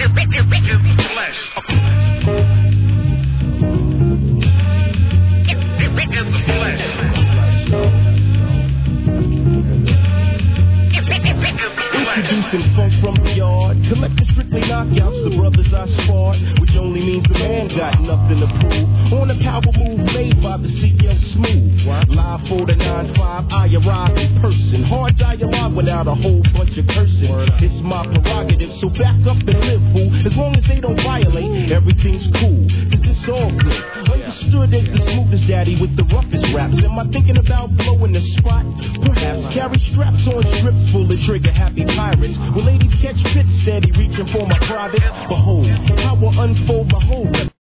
Introducing funk from the yard, collecting strictly knockouts, the brothers I sparred, which only means the man got nothing to prove. On a power move made by the CL Smooth. Live for the 9-5, I arrive in person. Hard dialogue without a whole bunch of cursing. It's my prerogative, so back up and live, fool. As long as they don't violate, everything's cool. Cause it's all good. Understood as the smoothest daddy with the roughest raps. Am I thinking about blowing the spot? Perhaps carry straps on strips full of trigger happy pirates. When ladies catch fits, steady reaching for my private. Behold, how will unfold my whole